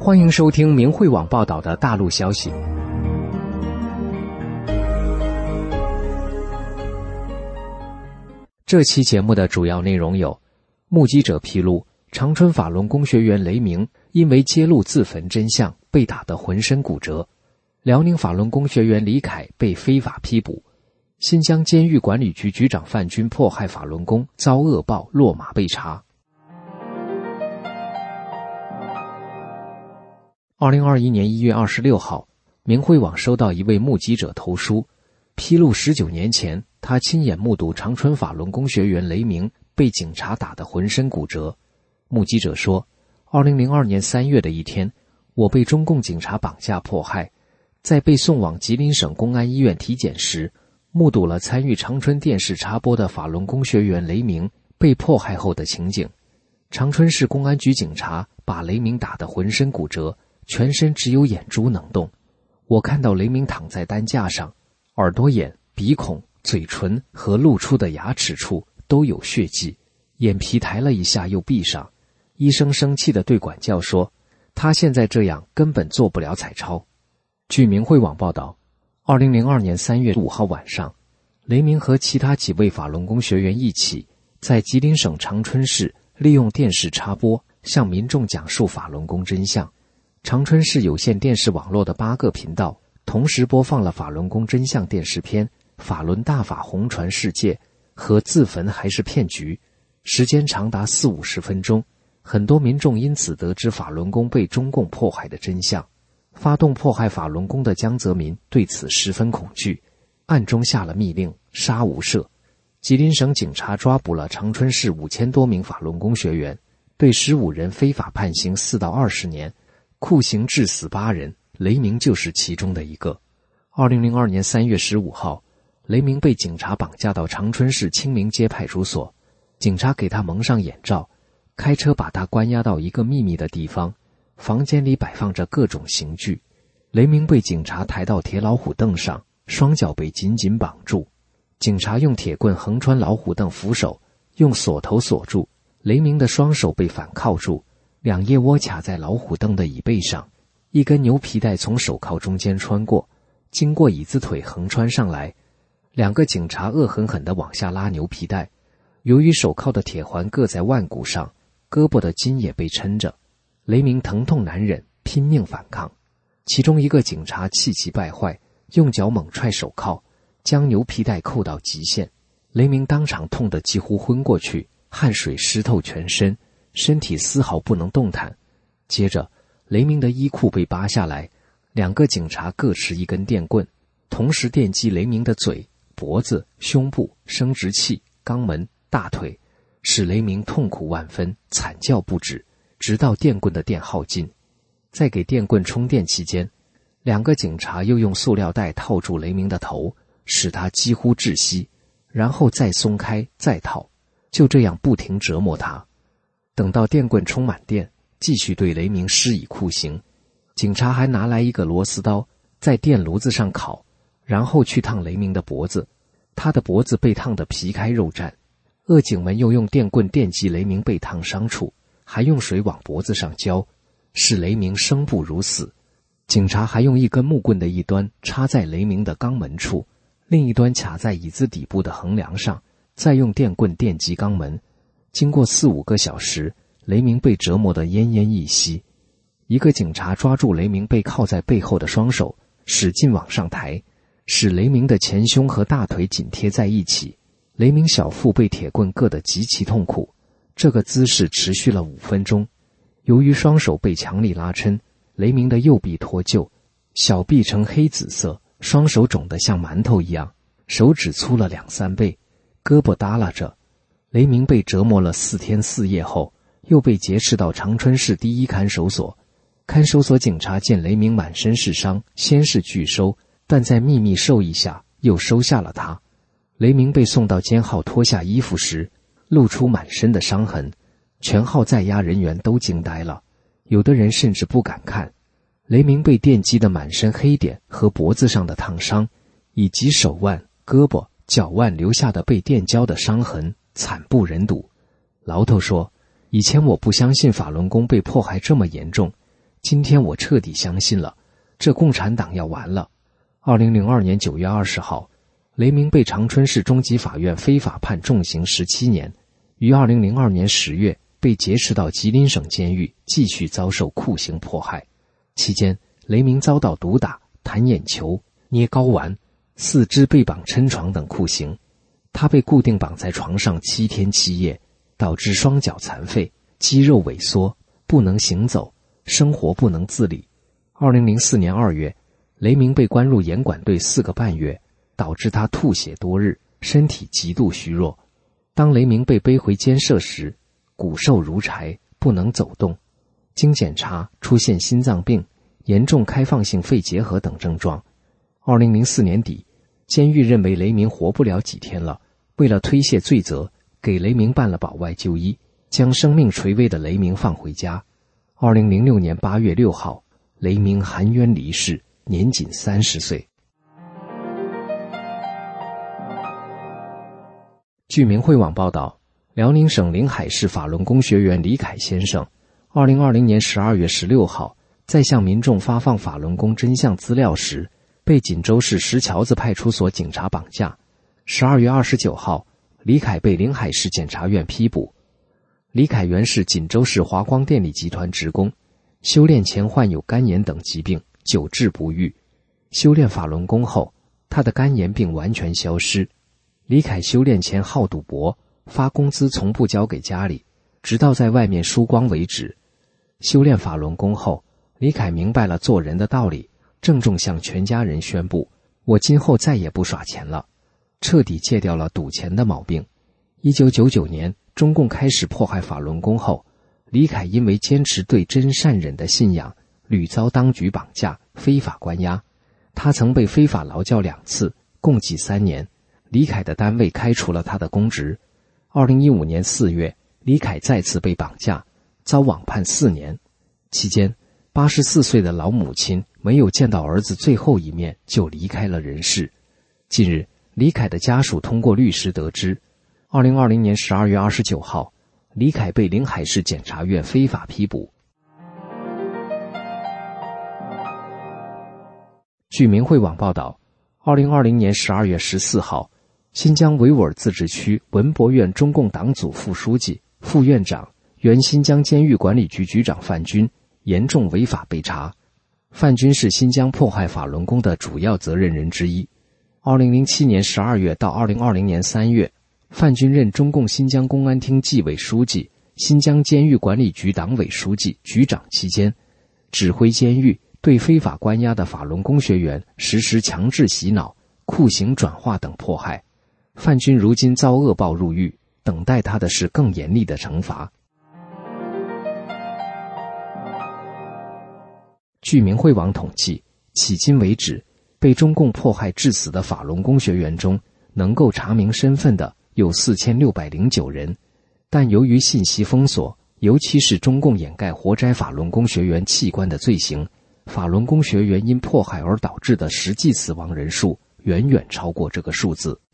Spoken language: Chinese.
欢迎收听明慧网报道的大陆消息。这期节目的主要内容有：目击者披露，长春法轮功学员雷鸣因为揭露自焚真相被打得浑身骨折；辽宁法轮功学员李凯被非法批捕；新疆监狱管理局局长范军迫害法轮功遭恶报落马被查。2021年1月26号，明慧网收到一位目击者投书，披露19年前他亲眼目睹长春法轮功学员雷鸣被警察打得浑身骨折。目击者说，2002年3月的一天，我被中共警察绑架迫害，在被送往吉林省公安医院体检时，目睹了参与长春电视插播的法轮功学员雷鸣被迫害后的情景。长春市公安局警察把雷鸣打得浑身骨折，全身只有眼珠能动。我看到雷鸣躺在担架上，耳朵眼、鼻孔、嘴唇和露出的牙齿处都有血迹，眼皮抬了一下又闭上。医生生气地对管教说，他现在这样根本做不了彩超。据明慧网报道，2002年3月5号晚上，雷鸣和其他几位法轮功学员一起在吉林省长春市利用电视插播向民众讲述法轮功真相。长春市有线电视网络的8个频道同时播放了法轮功真相电视片《法轮大法红传世界》和自焚还是骗局，时间长达40-50分钟。很多民众因此得知法轮功被中共迫害的真相。发动迫害法轮功的江泽民对此十分恐惧，暗中下了密令，杀无赦。吉林省警察抓捕了长春市5000多名法轮功学员，对15人非法判刑4到20年，酷刑致死8人，雷鸣就是其中的一个。2002年3月15号，雷鸣被警察绑架到长春市清明街派出所，警察给他蒙上眼罩，开车把他关押到一个秘密的地方，房间里摆放着各种刑具。雷鸣被警察抬到铁老虎凳上，双脚被紧紧绑住，警察用铁棍横穿老虎凳扶手，用锁头锁住，雷鸣的双手被反铐住，2腋窝卡在老虎凳的椅背上，一根牛皮带从手铐中间穿过，经过椅子腿横穿上来。2个警察恶狠狠地往下拉牛皮带，由于手铐的铁环硌在腕骨上，胳膊的筋也被抻着。雷鸣疼痛难忍，拼命反抗。其中一个警察气急败坏，用脚猛踹手铐，将牛皮带扣到极限。雷鸣当场痛得几乎昏过去，汗水湿透全身，身体丝毫不能动弹。接着，雷鸣的衣裤被扒下来，2个警察各持一根电棍，同时电击雷鸣的嘴、脖子、胸部、生殖器、肛门、大腿，使雷鸣痛苦万分，惨叫不止，直到电棍的电耗尽。在给电棍充电期间，2个警察又用塑料袋套住雷鸣的头，使他几乎窒息，然后再松开再套，就这样不停折磨他。等到电棍充满电，继续对雷鸣施以酷刑。警察还拿来一个螺丝刀，在电炉子上烤，然后去烫雷鸣的脖子，他的脖子被烫得皮开肉绽。恶警们又用电棍电击雷鸣被烫伤处，还用水往脖子上浇，使雷鸣生不如死。警察还用一根木棍的一端插在雷鸣的肛门处，另一端卡在椅子底部的横梁上，再用电棍电击肛门。经过4-5个小时，雷鸣被折磨得奄奄一息。一个警察抓住雷鸣被铐在背后的双手，使劲往上抬，使雷鸣的前胸和大腿紧贴在一起。雷鸣小腹被铁棍硌得极其痛苦，这个姿势持续了5分钟。由于双手被强力拉抻，雷鸣的右臂脱臼，小臂呈黑紫色，双手肿得像馒头一样，手指粗了2-3倍，胳膊耷拉着。雷鸣被折磨了4天4夜后，又被劫持到长春市第1看守所。看守所警察见雷鸣满身是伤，先是拒收，但在秘密授意下又收下了他。雷鸣被送到监号脱下衣服时，露出满身的伤痕，全号在押人员都惊呆了，有的人甚至不敢看。雷鸣被电击的满身黑点和脖子上的烫伤，以及手腕、胳膊、脚腕留下的被电浇的伤痕，惨不忍睹。牢头说，以前我不相信法轮功被迫害这么严重， 今天我彻底相信了，这共产党要完了。2002年9月20号，雷鸣被长春市中级法院非法判重刑17年，于2002年10月被劫持到吉林省监狱，继续遭受酷刑迫害。期间，雷鸣遭到毒打、弹眼球、捏睾丸、四肢被绑抻床等酷刑。他被固定绑在床上7天7夜，导致双脚残废、肌肉萎缩，不能行走，生活不能自理。2004年2月，雷鸣被关入严管队4个半月，导致他吐血多日，身体极度虚弱。当雷鸣被背回监舍时，骨瘦如柴，不能走动。经检查出现心脏病、严重开放性肺结核等症状。2004年底，监狱认为雷鸣活不了几天了，为了推卸罪责，给雷鸣办了保外就医，将生命垂危的雷鸣放回家。2006年8月6号，雷鸣含冤离世，年仅30岁。据明慧网报道，辽宁省临海市法轮功学员李凯先生2020年12月16号在向民众发放法轮功真相资料时，被锦州市石桥子派出所警察绑架。12月29号，李凯被临海市检察院批捕。李凯原是锦州市华光电力集团职工，修炼前患有肝炎等疾病，久治不愈。修炼法轮功后，他的肝炎病完全消失。李凯修炼前好赌博，发工资从不交给家里，直到在外面输光为止。修炼法轮功后，李凯明白了做人的道理，郑重向全家人宣布：我今后再也不耍钱了，彻底戒掉了赌钱的毛病。1999年，中共开始迫害法轮功后，李凯因为坚持对真善忍的信仰，屡遭当局绑架、非法关押。他曾被非法劳教2次，共计3年。李凯的单位开除了他的公职。2015年4月，李凯再次被绑架，遭网判4年。期间，84岁的老母亲没有见到儿子最后一面就离开了人世。近日，李凯的家属通过律师得知，2020年12月29号，李凯被临海市检察院非法批捕。据明慧网报道，2020年12月14号，新疆维吾尔自治区文博院中共党组副书记、副院长、原新疆监狱管理局局长范军严重违法被查。范军是新疆迫害法轮功的主要责任人之一。2007年12月到2020年3月，范军任中共新疆公安厅纪委书记、新疆监狱管理局党委书记、局长期间，指挥监狱对非法关押的法轮功学员实施强制洗脑、酷刑转化等迫害。范军如今遭恶报入狱，等待他的是更严厉的惩罚。据明慧网统计，迄今为止，被中共迫害致死的法轮功学员中，能够查明身份的有4609人，但由于信息封锁，尤其是中共掩盖活摘法轮功学员器官的罪行，法轮功学员因迫害而导致的实际死亡人数远远超过这个数字。